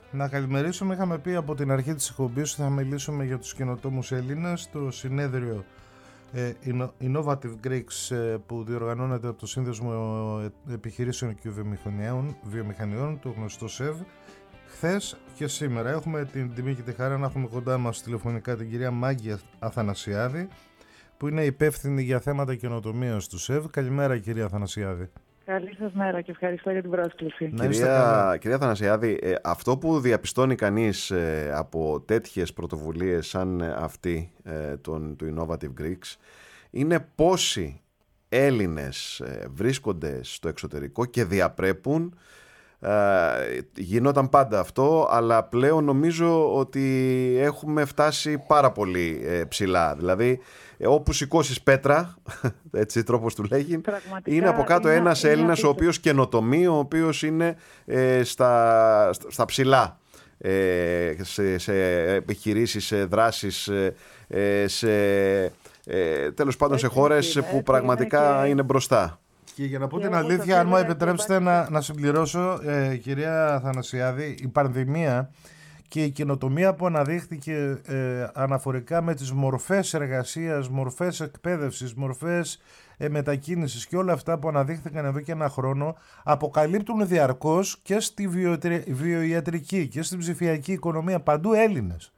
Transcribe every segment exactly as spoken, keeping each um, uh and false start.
Να καλημερίσουμε. Είχαμε πει από την αρχή της εκπομπής ότι θα μιλήσουμε για τους καινοτόμους Έλληνες. Το συνέδριο ε, Innovative Greeks ε, που διοργανώνεται από το Σύνδεσμο Επιχειρήσεων και Βιομηχανιών, Βιομηχανιών, το γνωστό ΣΕΒ, χθες και σήμερα. Έχουμε την τιμή και τη χαρά να έχουμε κοντά μας τηλεφωνικά την κυρία Μάγκη Αθανασιάδη, που είναι υπεύθυνη για θέματα καινοτομίας του ΣΕΒ. Καλημέρα, κυρία Αθανασιάδη. Καλή σας μέρα και ευχαριστώ για την πρόσκληση. Κυρία, κυρία Αθανασιάδη, ε, αυτό που διαπιστώνει κανείς ε, από τέτοιες πρωτοβουλίες σαν αυτή ε, τον, του Innovative Greeks είναι πόσοι Έλληνες ε, βρίσκονται στο εξωτερικό και διαπρέπουν. Ε, γινόταν πάντα αυτό, αλλά πλέον νομίζω ότι έχουμε φτάσει πάρα πολύ ε, ψηλά. Δηλαδή, ε, όπου σηκώσεις πέτρα, έτσι τρόπος του λέγει, πραγματικά είναι από κάτω είναι, ένας είναι Έλληνας, είναι ο οποίος καινοτομεί, ο οποίος είναι ε, στα, στα ψηλά, ε, σε, σε επιχειρήσεις, σε δράσεις, ε, σε, ε, τέλος πάντων σε χώρες είναι, που πραγματικά είναι, και... είναι μπροστά. Και για να πω και την αλήθεια, αν μου επιτρέψετε να, να συμπληρώσω, ε, κυρία Αθανασιάδη, η πανδημία και η καινοτομία που αναδείχθηκε ε, αναφορικά με τις μορφές εργασίας, μορφές εκπαίδευσης, μορφές ε, μετακίνησης και όλα αυτά που αναδείχθηκαν εδώ και ένα χρόνο, αποκαλύπτουν διαρκώς και στη βιοιατρική και στην ψηφιακή οικονομία παντού Έλληνες.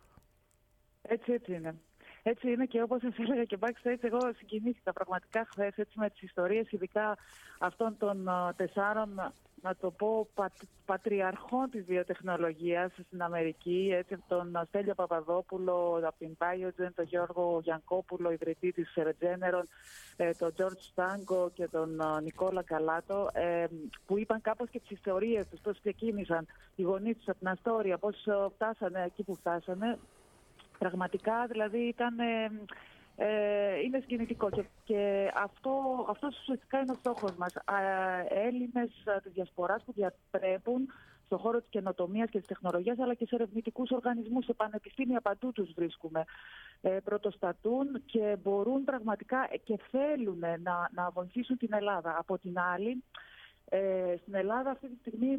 Έτσι, έτσι είναι. Έτσι είναι και όπως σας έλεγα και backstage, εγώ συγκινήθηκα πραγματικά χθες έτσι, με τις ιστορίες, ειδικά αυτών των uh, τεσσάρων, να το πω, πατ, πατριαρχών της βιοτεχνολογίας στην Αμερική, έτσι, τον Στέλιο Παπαδόπουλο από την Biogen, τον Γιώργο Γιανκόπουλο, ιδρυτή της Regeneron, ε, τον George Stango και τον uh, Νικόλα Καλάτο, ε, που είπαν κάπως και τις ιστορίες τους, πώς ξεκίνησαν οι γονείς τους από την Αστόρια, πώς uh, φτάσανε εκεί που φτάσανε. Πραγματικά, δηλαδή, ήταν, ε, ε, είναι σκηνητικό και, και αυτό, αυτός ουσιαστικά είναι ο στόχος μας. Ε, Έλληνες της διασποράς που διαπρέπουν στον χώρο της καινοτομίας και της τεχνολογίας, αλλά και σε ερευνητικούς οργανισμούς, σε πανεπιστήμια παντού τους βρίσκουμε. Ε, πρωτοστατούν και μπορούν πραγματικά και θέλουν να, να βοηθήσουν την Ελλάδα. Από την άλλη, ε, στην Ελλάδα αυτή τη στιγμή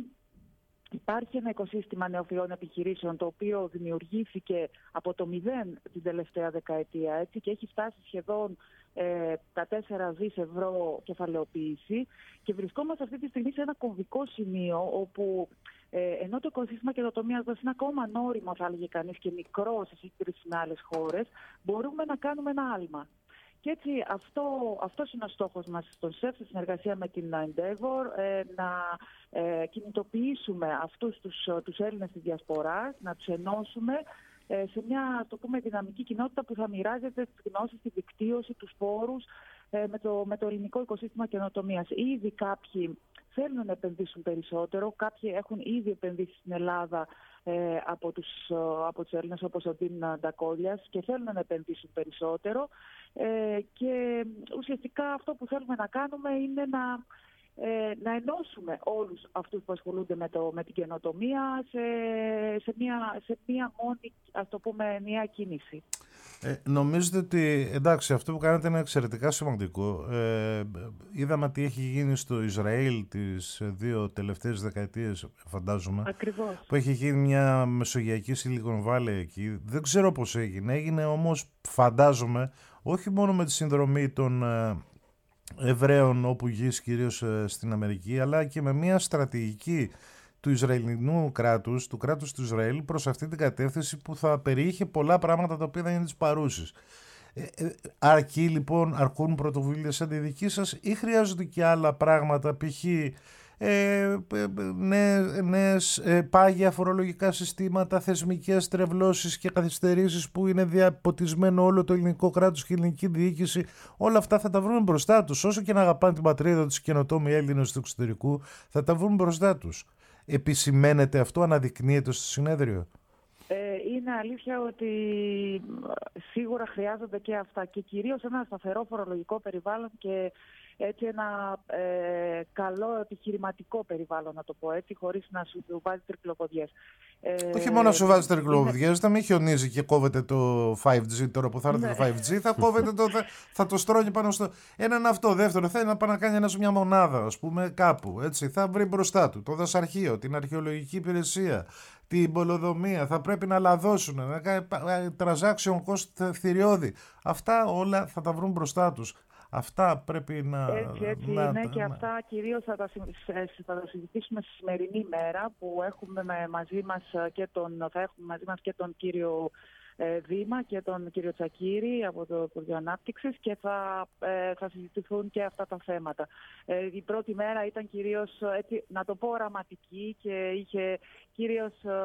υπάρχει ένα οικοσύστημα νεοφυών επιχειρήσεων, το οποίο δημιουργήθηκε από το μηδέν την τελευταία δεκαετία, έτσι, και έχει φτάσει σχεδόν ε, τα τέσσερα δις ευρώ κεφαλαιοποίηση, και βρισκόμαστε αυτή τη στιγμή σε ένα κομβικό σημείο όπου ε, ενώ το οικοσύστημα καινοτομίας μας είναι ακόμα νόριμο, θα έλεγε κανείς, και μικρό σε σύγκριση με άλλες χώρες, μπορούμε να κάνουμε ένα άλμα. Και έτσι αυτό, αυτός είναι ο στόχος μας στον ΣΕΒ, στη συνεργασία με την Endeavor, ε, να ε, κινητοποιήσουμε αυτούς τους, τους Έλληνες της διασποράς, να τους ενώσουμε ε, σε μια, το πούμε, δυναμική κοινότητα που θα μοιράζεται τις γνώσεις, τη δικτύωση, τους πόρους ε, με, το, με το ελληνικό οικοσύστημα καινοτομίας. Ήδη κάποιοι θέλουν να επενδύσουν περισσότερο, κάποιοι έχουν ήδη επενδύσει στην Ελλάδα ε, από, τους, από τους Έλληνες όπως ο Ντίν Ντακόλιας και θέλουν να επενδύσουν περισσότερο. Ε, και ουσιαστικά αυτό που θέλουμε να κάνουμε είναι να, ε, να ενώσουμε όλους αυτούς που ασχολούνται με, το, με την καινοτομία σε, σε, μια, σε μια μόνη, ας το πούμε, μια κίνηση. Ε, νομίζετε ότι, εντάξει, αυτό που κάνετε είναι εξαιρετικά σημαντικό. Ε, είδαμε τι έχει γίνει στο Ισραήλ τις δύο τελευταίες δεκαετίες, φαντάζομαι. Ακριβώς. Που έχει γίνει μια μεσογειακή Silicon Valley εκεί. Δεν ξέρω πώς έγινε. Έγινε όμως, φαντάζομαι, όχι μόνο με τη συνδρομή των ε, Εβραίων όπου γης, κυρίως ε, στην Αμερική, αλλά και με μια στρατηγική του Ισραηλινού κράτους, του κράτους του Ισραήλ, προς αυτή την κατεύθυνση που θα περιείχε πολλά πράγματα τα οποία δεν είναι της παρούσης. Ε, ε, αρκεί λοιπόν, αρκούν πρωτοβουλίες σαν τη δική σας ή χρειάζονται και άλλα πράγματα, π.χ. Ε, νέες, νέες ε, πάγια φορολογικά συστήματα, θεσμικές τρευλώσεις και καθυστερήσεις που είναι διαποτισμένο όλο το ελληνικό κράτος και η ελληνική διοίκηση? Όλα αυτά θα τα βρούμε μπροστά τους. Όσο και να αγαπάνε την πατρίδα τους καινοτόμοι Έλληνες του εξωτερικού, θα τα βρούμε μπροστά τους. Επισημαίνεται αυτό, αναδεικνύεται στο συνέδριο? Ε, είναι αλήθεια ότι σίγουρα χρειάζονται και αυτά, και κυρίως ένα σταθερό φορολογικό περιβάλλον και έτσι ένα ε, καλό επιχειρηματικό περιβάλλον, να το πω έτσι, χωρίς να σου βάζει τρικλοποδιές. Ε, Όχι μόνο να σου βάζει τρικλοποδιές, να μην χιονίζει και κόβεται το φάιβ τζι τώρα που θα έρθει, ναι, το φάιβ τζι, θα κόβεται το, θα, θα το στρώνει πάνω στο... Έναν αυτό. Δεύτερο, θέλει να πάει να κάνει ένας μια μονάδα, ας πούμε, κάπου, έτσι, θα βρει μπροστά του το δασαρχείο, την αρχαιολογική υπηρεσία, την πολεοδομία, θα πρέπει να λαδώσουν, να κάνει transaction cost θηριώδη. Αυτά όλα θα τα βρουν μπροστά τους. Αυτά πρέπει να... Έτσι, έτσι να, είναι να, και να... αυτά κυρίως θα τα, θα τα συζητήσουμε στη σημερινή μέρα που έχουμε μαζί μας και τον, θα έχουμε μαζί μας και τον κύριο ε, Δήμα και τον κύριο Τσακίρη από το Υπουργείο Ανάπτυξης και θα, ε, θα συζητηθούν και αυτά τα θέματα. Ε, η πρώτη μέρα ήταν κυρίως, έτσι, να το πω, οραματική και είχε κυρίως, ε,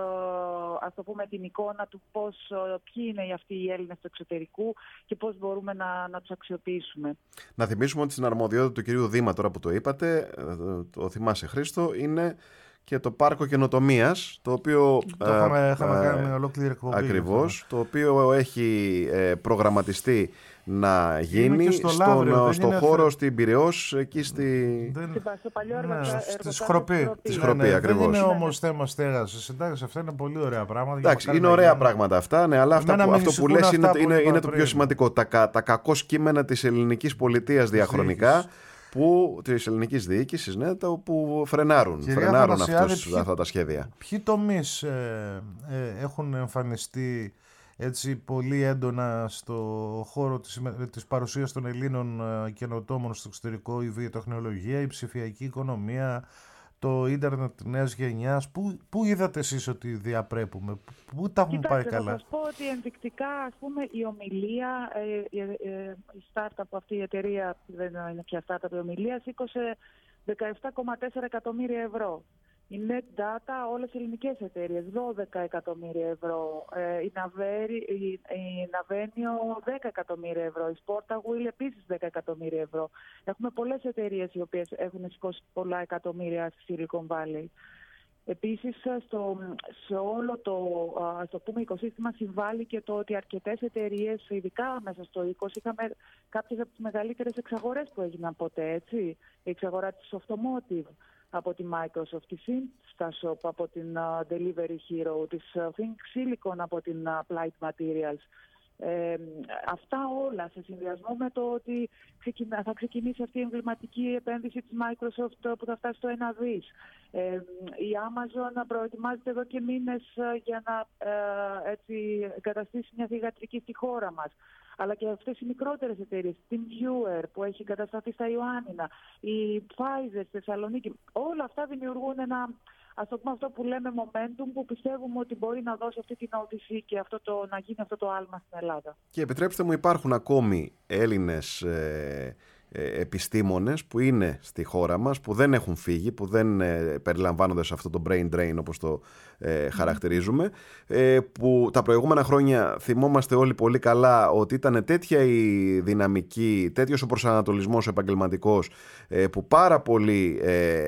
ας το πούμε, την εικόνα του πώς, ποιοι είναι αυτοί οι Έλληνες του εξωτερικού και πώς μπορούμε να, να τους αξιοποιήσουμε. Να θυμίσουμε ότι στην αρμοδιότητα του κυρίου Δήμα, τώρα που το είπατε, το θυμάσαι Χρήστο, είναι και το πάρκο καινοτομίας, το οποίο το είχαμε, είχαμε κάνει με ολόκληρη εκπομπή. Ακριβώς, το οποίο έχει ε, προγραμματιστεί να γίνει στο στον, Λαύριο, στο χώρο αυτή... στην Πειραιώς, εκεί στη... Δεν... στο παλιό ναι, εργοστάσιο. Στη Χροπή. Στη Χροπή, ναι, ναι, ακριβώς. Δεν είναι όμως θέμα στέγασης. Εντάξει, αυτά είναι πολύ ωραία πράγματα. Εντάξει, είναι ωραία γίνει... πράγματα αυτά, ναι, αλλά αυτά που, αυτό που λες είναι, είναι, είναι το πιο σημαντικό. Τα, τα κακό κείμενα της ελληνικής πολιτείας διαχρονικά, που, της ελληνικής διοίκησης, ναι, το, που φρενάρουν, φρενάρουν αυτούς, ποιοι, αυτά τα σχέδια. Ποιοι τομείς ε, ε, έχουν εμφανιστεί έτσι πολύ έντονα στο χώρο της, της παρουσίας των Ελλήνων ε, καινοτόμων στο εξωτερικό, η βιοτεχνολογία, η ψηφιακή οικονομία, το ίντερνετ νέας γενιάς? Πού, πού είδατε εσείς ότι διαπρέπουμε, πού τα έχουν πάει καλά? Θα σας πω ότι ενδεικτικά, ας πούμε, η Ομιλία, ε, ε, ε, η startup αυτή, η εταιρεία, δεν είναι πια startup, η Ομιλία, σήκωσε δεκαεπτά κόμμα τέσσερα εκατομμύρια ευρώ. Η Net Data, όλες οι ελληνικές εταιρείες, δώδεκα εκατομμύρια ευρώ. Ε, η, Ναβέρι, η, η Ναβένιο, δέκα εκατομμύρια ευρώ. Η Sportawheel, επίσης δέκα εκατομμύρια ευρώ. Έχουμε πολλές εταιρείες οι οποίες έχουν σηκώσει πολλά εκατομμύρια στη Silicon Valley. Επίσης, στο, σε όλο το, ας το πούμε, οικοσύστημα συμβάλλει και το ότι αρκετές εταιρείες, ειδικά μέσα στο είκοσι, είχαμε κάποιες από τις μεγαλύτερες εξαγορές που έγιναν ποτέ, έτσι. Η εξαγορά της Automotive από τη Microsoft, τη Instashop από την uh, Delivery Hero, της uh, Think Silicon από την uh, Applied Materials. Ε, αυτά όλα σε συνδυασμό με το ότι ξεκινά, θα ξεκινήσει αυτή η εμβληματική επένδυση της Microsoft που θα φτάσει στο ένα δις. Ε, η Amazon προετοιμάζεται εδώ και μήνες για να ε, έτσι, εγκαταστήσει μια θυγατρική στη χώρα μας. Αλλά και αυτές οι μικρότερες εταιρείες, την Viewer που έχει εγκατασταθεί στα Ιωάννινα, η Pfizer στη Θεσσαλονίκη, όλα αυτά δημιουργούν ένα, ας το πούμε, αυτό που λέμε momentum, που πιστεύουμε ότι μπορεί να δώσει αυτή την όθηση και αυτό το, να γίνει αυτό το άλμα στην Ελλάδα. Και επιτρέψτε μου, υπάρχουν ακόμη Έλληνες ε, ε, επιστήμονες που είναι στη χώρα μας, που δεν έχουν φύγει, που δεν ε, περιλαμβάνονται σε αυτό το brain drain, όπως το ε, χαρακτηρίζουμε, ε, που τα προηγούμενα χρόνια θυμόμαστε όλοι πολύ καλά ότι ήταν τέτοια η δυναμική, τέτοιος ο προσανατολισμός ο επαγγελματικός, ε, που πάρα πολλοί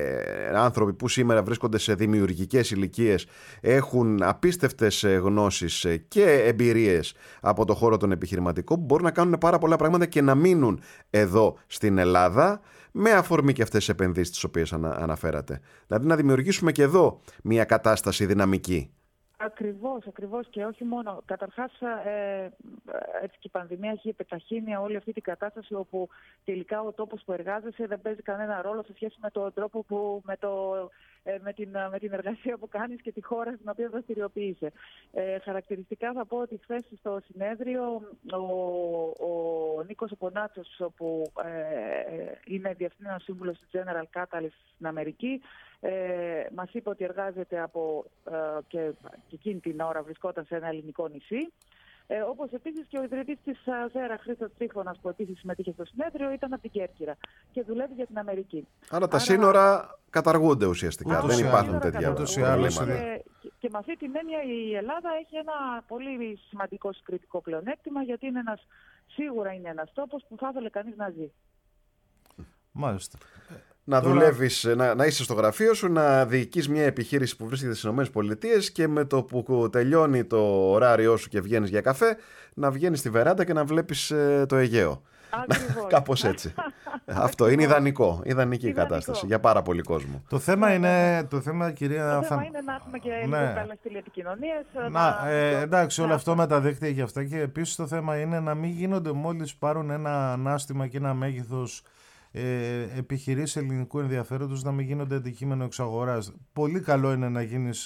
ε, άνθρωποι που σήμερα βρίσκονται σε δημιουργικές ηλικίες έχουν απίστευτες γνώσεις και εμπειρίες από το χώρο των επιχειρηματικών, που μπορούν να κάνουν πάρα πολλά πράγματα και να μείνουν εδώ στην Ελλάδα, με αφορμή και αυτές τις επενδύσεις τις οποίες ανα, αναφέρατε. Δηλαδή να δημιουργήσουμε και εδώ μια κατάσταση δυναμική. Ακριβώς, ακριβώς, και όχι μόνο. Καταρχάς, ε, έτσι και η πανδημία έχει επιταχύνει όλη αυτή την κατάσταση, όπου τελικά ο τόπος που εργάζεσαι δεν παίζει κανένα ρόλο σε σχέση με τον τρόπο που, με, το, ε, με, την, με την εργασία που κάνεις και τη χώρα στην οποία δραστηριοποιείσαι. Ε, χαρακτηριστικά θα πω ότι χθες στο συνέδριο ο, ο Νίκος Επωνάτσος, που ε, είναι διευθύνων σύμβουλος της General Catalyst στην Αμερική, Ε, μας είπε ότι εργάζεται από, ε, και, και εκείνη την ώρα βρισκόταν σε ένα ελληνικό νησί. Ε, όπως επίσης και ο ιδρυτής της ΑΖΕΡΑ, Χρήστος Τρίφωνας, που επίσης συμμετείχε στο συνέδριο, ήταν από την Κέρκυρα και δουλεύει για την Αμερική. Άρα τα Άρα... σύνορα καταργούνται ουσιαστικά, Άρα, δεν υπάρχουν τέτοια προβλήματα. Και, και με αυτή την έννοια η Ελλάδα έχει ένα πολύ σημαντικό συγκριτικό πλεονέκτημα, γιατί είναι ένας, σίγουρα είναι ένας τόπος που θα ήθελε κανείς να ζει. Μάλιστα. Να Τώρα... δουλεύεις, να, να είσαι στο γραφείο σου, να διοικείς μια επιχείρηση που βρίσκεται στις ΗΠΑ και με το που τελειώνει το ωράριό σου και βγαίνεις για καφέ, να βγαίνεις στη βεράντα και να βλέπεις ε, το Αιγαίο. Κάπως έτσι. Αυτό είναι ιδανικό, ιδανική ιδανικό. κατάσταση για πάρα πολύ κόσμο. Το θέμα είναι, το θέμα, κυρία, το θέμα είναι να έχουμε και ναι. λίγο καλές τηλεπικοινωνίες. Να, να... Ε, εντάξει, όλο αυτό με τα δίκτυα και αυτά. Και επίσης το θέμα είναι να μην γίνονται, μόλις πάρουν ένα ανάστημα και ένα μέγεθος, Ε, επιχειρήσεις ελληνικού ενδιαφέροντος, να μην γίνονται αντικείμενο εξαγοράς. Πολύ καλό είναι να γίνεις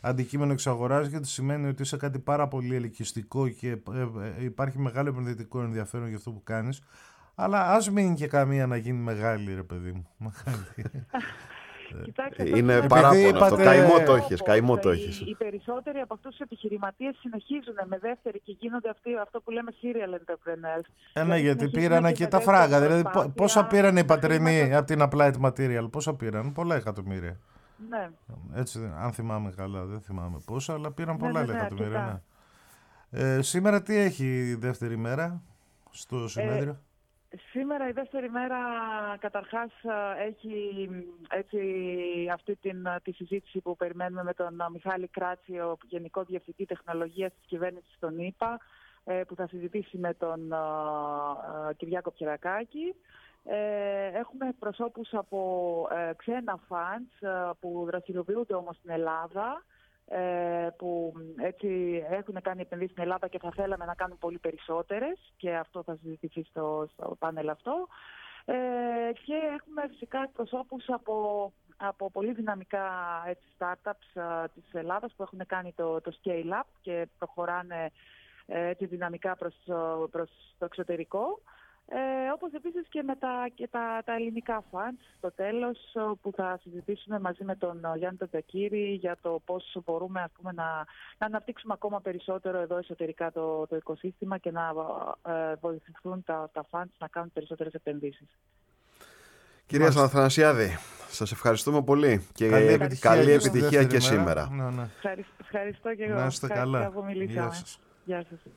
αντικείμενο εξαγοράς, γιατί σημαίνει ότι είσαι κάτι πάρα πολύ ελκυστικό και ε, ε, υπάρχει μεγάλο επενδυτικό ενδιαφέρον για αυτό που κάνεις. Αλλά ας μην και καμία να γίνει μεγάλη, ρε παιδί μου. Κοιτάξτε, είναι το παράπονο είπατε... αυτό. Καημό το έχεις. Καημό το οι, έχεις. οι περισσότεροι από αυτούς τους επιχειρηματίες συνεχίζουν με δεύτερη και γίνονται αυτοί, αυτό που λέμε serial entrepreneurs. Ε, ναι, γιατί πήραν και τα φράγκα. Δηλαδή, πόσα πήραν οι πατρινοί από την Applied Material, πόσα πήραν, πολλά εκατομμύρια. Ναι. Έτσι, αν θυμάμαι καλά, δεν θυμάμαι πόσα, αλλά πήραν πολλά ναι, ναι, εκατομμύρια. Ναι. Ε, σήμερα τι έχει η δεύτερη μέρα στο συνέδριο? Ε, Σήμερα η δεύτερη μέρα καταρχάς έχει έτσι, αυτή την, τη συζήτηση που περιμένουμε με τον Μιχάλη Κράτσιο, Γενικό Διευθυντή Τεχνολογίας της Κυβέρνησης των ΗΠΑ, που θα συζητήσει με τον Κυριάκο Πιερακάκη. Έχουμε προσώπους από ξένα funds που δραστηριοποιούνται όμως στην Ελλάδα, που έτσι έχουν κάνει επενδύσεις στην Ελλάδα και θα θέλαμε να κάνουν πολύ περισσότερες, και αυτό θα συζητηθεί στο, στο πάνελ αυτό. Ε, και έχουμε φυσικά προσώπους από, από πολύ δυναμικά έτσι, startups α, της Ελλάδας που έχουν κάνει το, το scale-up και προχωράνε έτσι, δυναμικά προς, προς το εξωτερικό. Ε, όπως επίσης και με τα, και τα, τα ελληνικά funds στο τέλος, που θα συζητήσουμε μαζί με τον Γιάννη Τατζακύρη για το πώς μπορούμε ας πούμε, να, να αναπτύξουμε ακόμα περισσότερο εδώ εσωτερικά το, το οικοσύστημα και να ε, βοηθηθούν τα, τα funds να κάνουν περισσότερες επενδύσεις. Κυρία Αθανασιάδη, σας ευχαριστούμε πολύ και καλή επιτυχία, καλή επιτυχία και μέρα. σήμερα. Ναι, ναι. Ευχαριστώ και εγώ. Να είστε καλά. Γεια σας. Γεια σας.